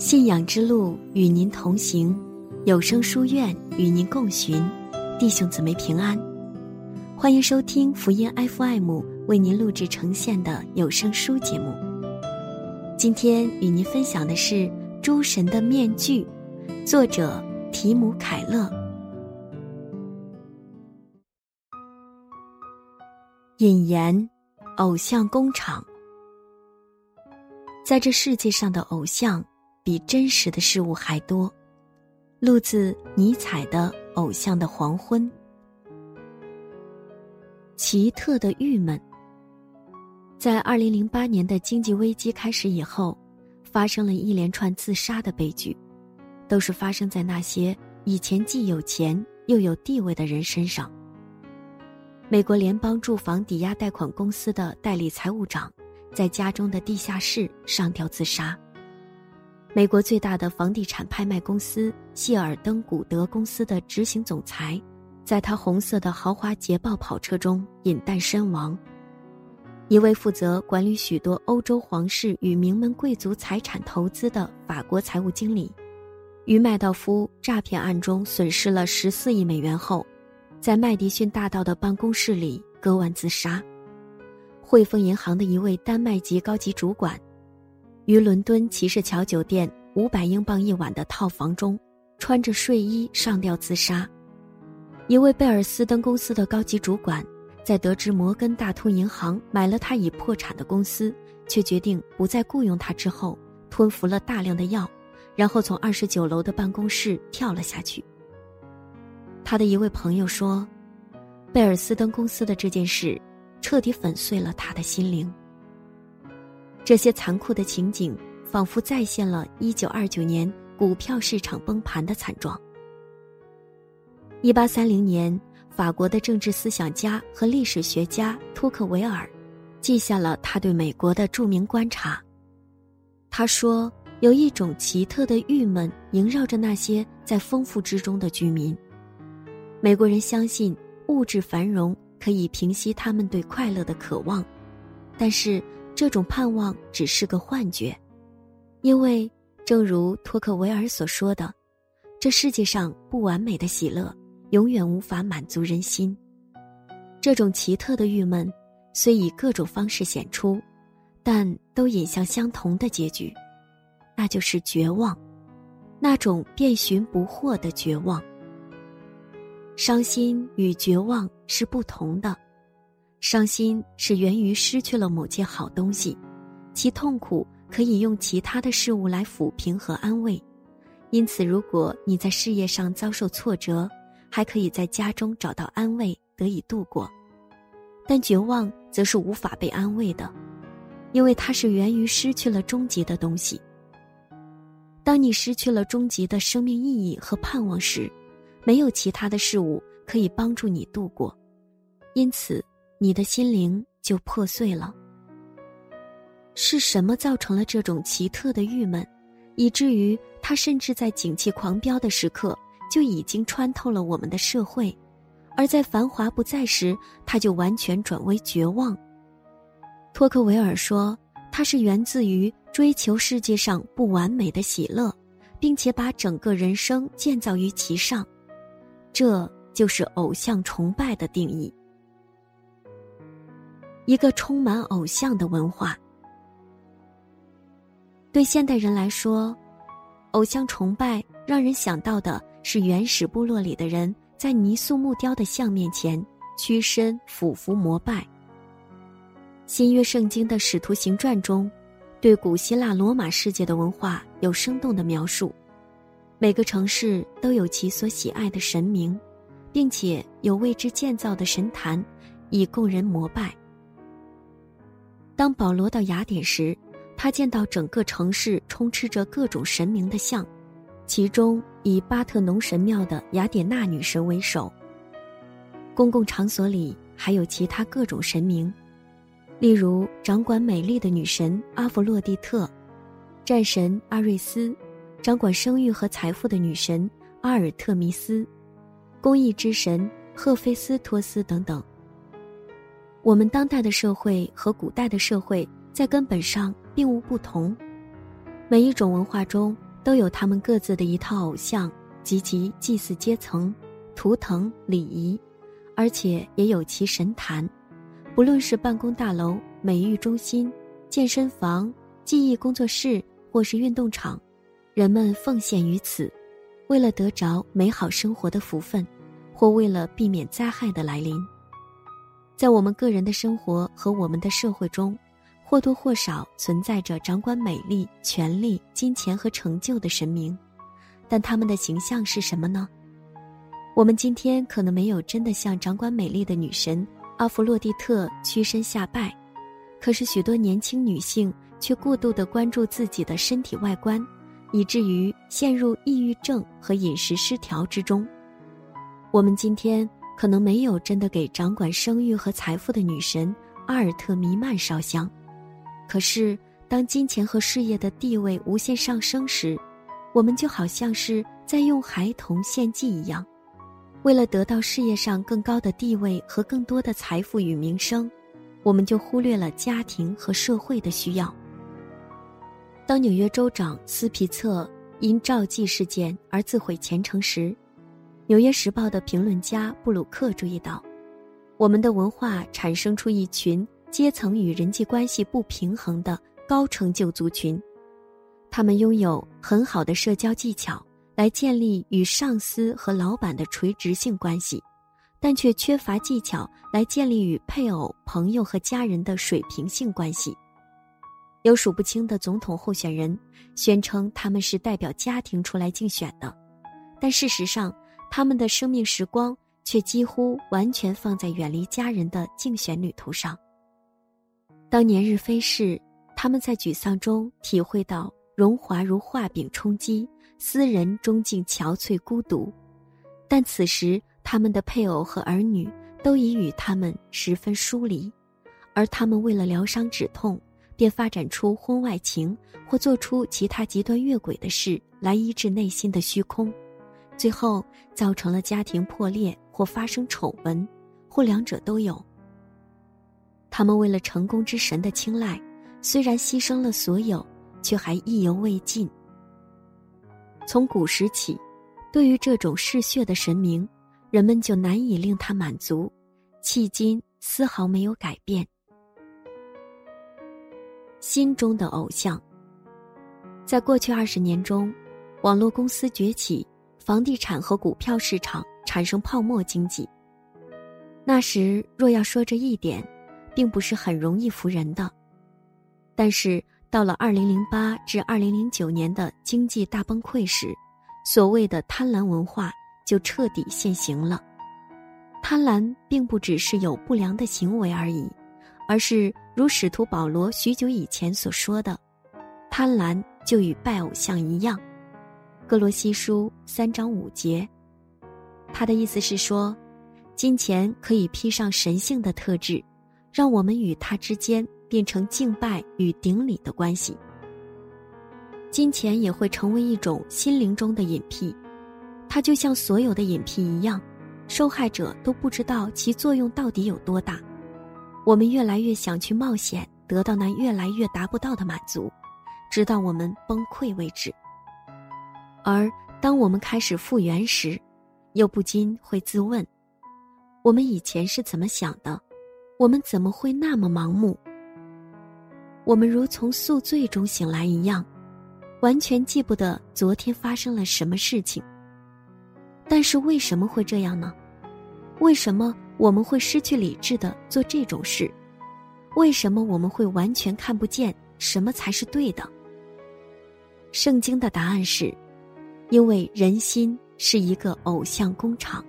信仰之路与您同行，有声书院与您共寻。弟兄姊妹平安，欢迎收听福音 FM 为您录制呈现的有声书节目。今天与您分享的是《诸神的面具》，作者提姆·凯勒。引言：偶像工厂。在这世界上的偶像比真实的事物还多，录自尼采的《偶像的黄昏》。奇特的郁闷。在2008年的经济危机开始以后，发生了一连串自杀的悲剧，都是发生在那些以前既有钱又有地位的人身上。美国联邦住房抵押贷款公司的代理财务长在家中的地下室上吊自杀。美国最大的房地产拍卖公司谢尔登古德公司的执行总裁，在他红色的豪华捷豹跑车中饮弹身亡。一位负责管理许多欧洲皇室与名门贵族财产投资的法国财务经理，于麦道夫诈骗案中损失了14亿美元后，在麦迪逊大道的办公室里割腕自杀。汇丰银行的一位丹麦籍高级主管，于伦敦骑士桥酒店500英镑一晚的套房中穿着睡衣上吊自杀。一位贝尔斯登公司的高级主管，在得知摩根大通银行买了他已破产的公司，却决定不再雇佣他之后，吞服了大量的药，然后从29楼的办公室跳了下去。他的一位朋友说，贝尔斯登公司的这件事彻底粉碎了他的心灵。这些残酷的情景仿佛再现了1929年股票市场崩盘的惨状。1830年，法国的政治思想家和历史学家托克维尔记下了他对美国的著名观察。他说，有一种奇特的郁闷萦绕着那些在丰富之中的居民。美国人相信物质繁荣可以平息他们对快乐的渴望，但是这种盼望只是个幻觉，因为正如托克维尔所说的，这世界上不完美的喜乐永远无法满足人心。这种奇特的郁闷虽以各种方式显出，但都引向相同的结局，那就是绝望，那种遍寻不获的绝望。伤心与绝望是不同的，伤心是源于失去了某件好东西，其痛苦可以用其他的事物来抚平和安慰。因此如果你在事业上遭受挫折，还可以在家中找到安慰得以度过。但绝望则是无法被安慰的，因为它是源于失去了终极的东西。当你失去了终极的生命意义和盼望时，没有其他的事物可以帮助你度过，因此你的心灵就破碎了。是什么造成了这种奇特的郁闷，以至于它甚至在景气狂飙的时刻就已经穿透了我们的社会，而在繁华不在时，它就完全转为绝望。托克维尔说，它是源自于追求世界上不完美的喜乐，并且把整个人生建造于其上。这就是偶像崇拜的定义。一个充满偶像的文化。对现代人来说，偶像崇拜让人想到的是原始部落里的人在泥塑木雕的像面前屈身俯伏膜拜。新约圣经的使徒行传中，对古希腊罗马世界的文化有生动的描述。每个城市都有其所喜爱的神明，并且有为之建造的神坛，以供人膜拜。当保罗到雅典时，他见到整个城市充斥着各种神明的像，其中以巴特农神庙的雅典娜女神为首。公共场所里还有其他各种神明，例如掌管美丽的女神阿弗洛狄特，战神阿瑞斯，掌管生育和财富的女神阿尔特弥斯，公益之神赫菲斯托斯等等。我们当代的社会和古代的社会在根本上并无不同，每一种文化中都有他们各自的一套偶像及其祭祀阶层、图腾、礼仪，而且也有其神坛。不论是办公大楼、美育中心、健身房、技艺工作室或是运动场，人们奉献于此，为了得着美好生活的福分，或为了避免灾害的来临。在我们个人的生活和我们的社会中，或多或少存在着掌管美丽、权力、金钱和成就的神明，但他们的形象是什么呢？我们今天可能没有真的向掌管美丽的女神阿弗洛狄特屈身下拜，可是许多年轻女性却过度地关注自己的身体外观，以至于陷入抑郁症和饮食失调之中。我们今天可能没有真的给掌管生育和财富的女神阿尔特弥曼烧香，可是当金钱和事业的地位无限上升时，我们就好像是在用孩童献祭一样，为了得到事业上更高的地位和更多的财富与名声，我们就忽略了家庭和社会的需要。当纽约州长斯皮策因召妓事件而自毁前程时，纽约时报的评论家布鲁克注意到，我们的文化产生出一群阶层与人际关系不平衡的高成就族群，他们拥有很好的社交技巧来建立与上司和老板的垂直性关系，但却缺乏技巧来建立与配偶、朋友和家人的水平性关系。有数不清的总统候选人宣称他们是代表家庭出来竞选的，但事实上他们的生命时光却几乎完全放在远离家人的竞选旅途上。当年日飞逝，他们在沮丧中体会到荣华如画饼充饥，私人终竟憔悴孤独，但此时他们的配偶和儿女都已与他们十分疏离，而他们为了疗伤止痛，便发展出婚外情或做出其他极端越轨的事来医治内心的虚空，最后造成了家庭破裂或发生丑闻，或两者都有。他们为了成功之神的青睐，虽然牺牲了所有，却还意犹未尽。从古时起，对于这种嗜血的神明，人们就难以令他满足，迄今丝毫没有改变。心中的偶像。在过去20年中，网络公司崛起，房地产和股票市场产生泡沫经济。那时若要说这一点，并不是很容易服人的。但是到了2008至2009年的经济大崩溃时，所谓的贪婪文化就彻底现形了。贪婪并不只是有不良的行为而已，而是如使徒保罗许久以前所说的，贪婪就与拜偶像一样。哥罗西书3章5节。他的意思是说，金钱可以披上神性的特质，让我们与它之间变成敬拜与顶礼的关系。金钱也会成为一种心灵中的瘾癖，它就像所有的瘾癖一样，受害者都不知道其作用到底有多大。我们越来越想去冒险，得到那越来越达不到的满足，直到我们崩溃为止。而当我们开始复原时，又不禁会自问，我们以前是怎么想的？我们怎么会那么盲目？我们如从宿醉中醒来一样，完全记不得昨天发生了什么事情。但是为什么会这样呢？为什么我们会失去理智地做这种事？为什么我们会完全看不见什么才是对的？圣经的答案是，因为人心是一个偶像工厂。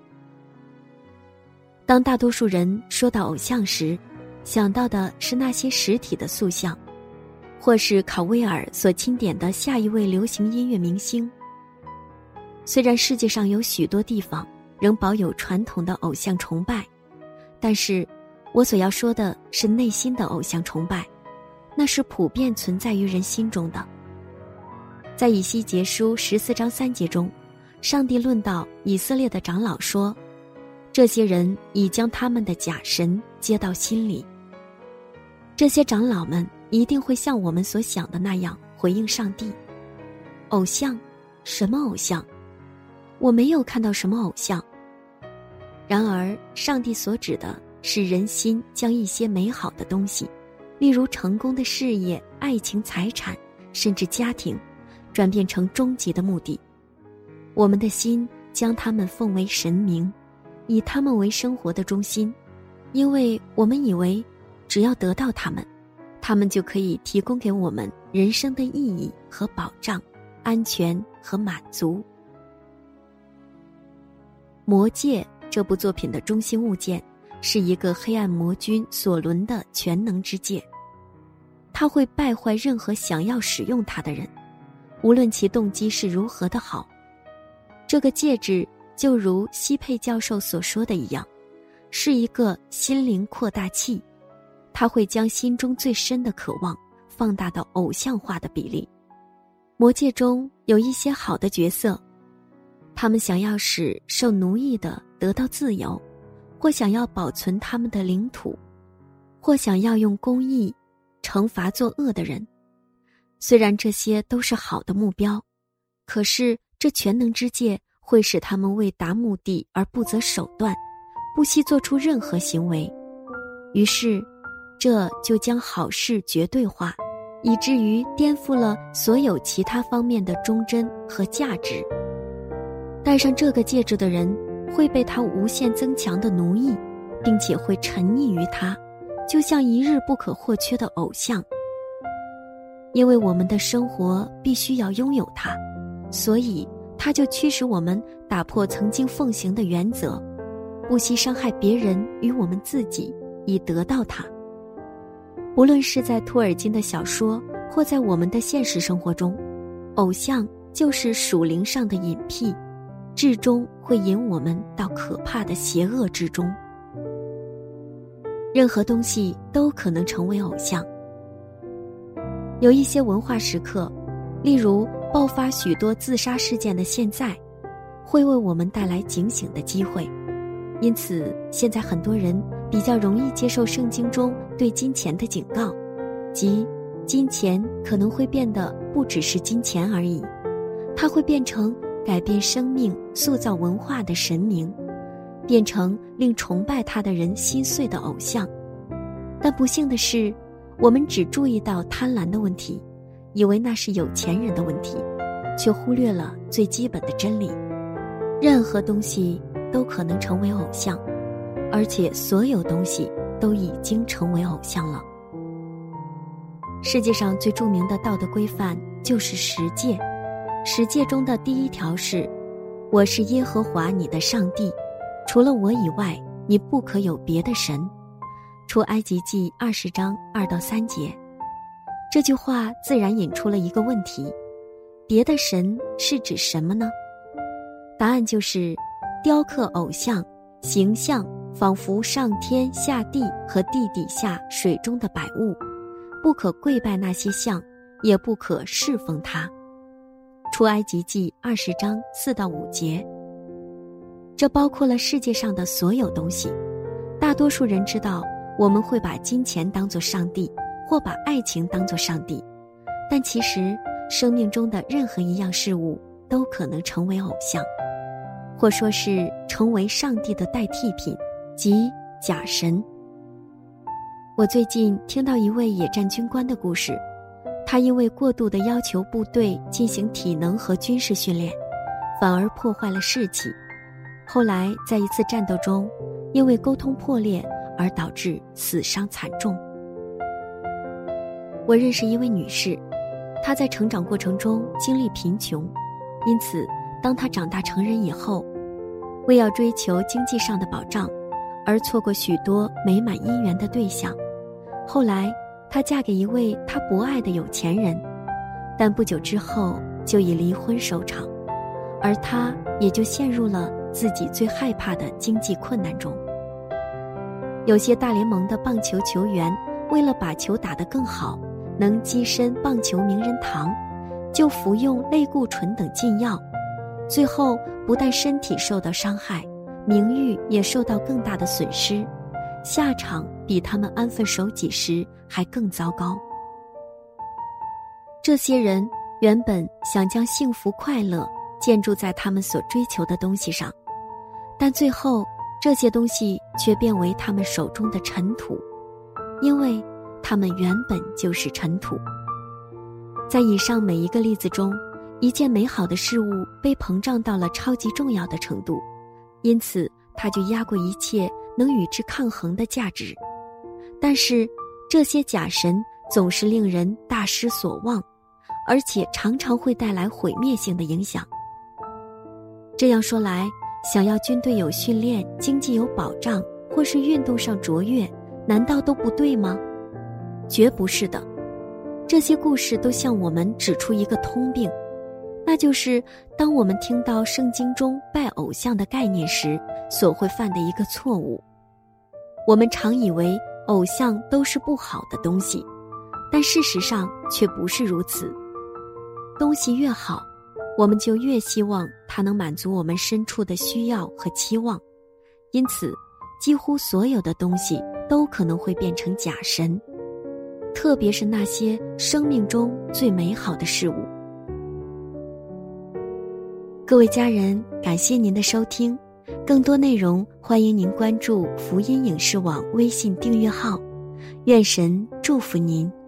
当大多数人说到偶像时，想到的是那些实体的塑像，或是考威尔所钦点的下一位流行音乐明星。虽然世界上有许多地方仍保有传统的偶像崇拜，但是我所要说的是内心的偶像崇拜，那是普遍存在于人心中的。在以西结书14章3节中，上帝论到以色列的长老说，这些人已将他们的假神接到心里。这些长老们一定会像我们所想的那样回应上帝。 偶像？什么偶像？我没有看到什么偶像。然而，上帝所指的是人心将一些美好的东西，例如成功的事业、爱情、财产，甚至家庭，转变成终极的目的。我们的心将它们奉为神明，以它们为生活的中心，因为我们以为只要得到它们，它们就可以提供给我们人生的意义和保障、安全和满足。魔戒这部作品的中心物件是一个黑暗魔君所轮的全能之戒，它会败坏任何想要使用它的人，无论其动机是如何的好。这个戒指就如西佩教授所说的一样，是一个心灵扩大器，它会将心中最深的渴望放大到偶像化的比例。魔戒中有一些好的角色，他们想要使受奴役的得到自由，或想要保存他们的领土，或想要用公义惩罚作恶的人。虽然这些都是好的目标，可是这全能之戒会使他们为达目的而不择手段，不惜做出任何行为。于是这就将好事绝对化，以至于颠覆了所有其他方面的忠贞和价值。戴上这个戒指的人会被他无限增强的奴役，并且会沉溺于他，就像一日不可或缺的偶像。因为我们的生活必须要拥有它，所以它就驱使我们打破曾经奉行的原则，不惜伤害别人与我们自己，以得到它。无论是在托尔金的小说，或在我们的现实生活中，偶像就是属灵上的隐蔽，至终会引我们到可怕的邪恶之中。任何东西都可能成为偶像。有一些文化时刻，例如爆发许多自杀事件的现在，会为我们带来警醒的机会。因此，现在很多人比较容易接受圣经中对金钱的警告，即金钱可能会变得不只是金钱而已，它会变成改变生命、塑造文化的神明，变成令崇拜他的人心碎的偶像。但不幸的是，我们只注意到贪婪的问题，以为那是有钱人的问题，却忽略了最基本的真理：任何东西都可能成为偶像，而且所有东西都已经成为偶像了。世界上最著名的道德规范就是十诫。十诫中的第一条是：我是耶和华你的上帝，除了我以外，你不可有别的神。出埃及记20章2到3节。这句话自然引出了一个问题：别的神是指什么呢？答案就是雕刻偶像，形象仿佛上天下地和地底下水中的百物，不可跪拜那些像，也不可侍奉它。出埃及记20章4到5节。这包括了世界上的所有东西。大多数人知道我们会把金钱当作上帝，或把爱情当作上帝，但其实生命中的任何一样事物都可能成为偶像，或说是成为上帝的代替品，即假神。我最近听到一位野战军官的故事，他因为过度地要求部队进行体能和军事训练，反而破坏了士气。后来在一次战斗中，因为沟通破裂而导致死伤惨重。我认识一位女士，她在成长过程中经历贫穷，因此当她长大成人以后，为要追求经济上的保障，而错过许多美满姻缘的对象。后来她嫁给一位她不爱的有钱人，但不久之后就以离婚收场，而她也就陷入了自己最害怕的经济困难中。有些大联盟的棒球球员为了把球打得更好，能跻身棒球名人堂，就服用类固醇等禁药，最后不但身体受到伤害，名誉也受到更大的损失，下场比他们安分守己时还更糟糕。这些人原本想将幸福快乐建筑在他们所追求的东西上，但最后这些东西却变为他们手中的尘土，因为他们原本就是尘土。在以上每一个例子中，一件美好的事物被膨胀到了超级重要的程度，因此它就压过一切能与之抗衡的价值。但是这些假神总是令人大失所望，而且常常会带来毁灭性的影响。这样说来，想要军队有训练、经济有保障，或是运动上卓越，难道都不对吗？绝不是的。这些故事都向我们指出一个通病，那就是当我们听到圣经中拜偶像的概念时，所会犯的一个错误。我们常以为偶像都是不好的东西，但事实上却不是如此。东西越好，我们就越希望它能满足我们深处的需要和期望，因此几乎所有的东西都可能会变成假神，特别是那些生命中最美好的事物。各位家人，感谢您的收听，更多内容欢迎您关注福音影视网微信订阅号，愿神祝福您。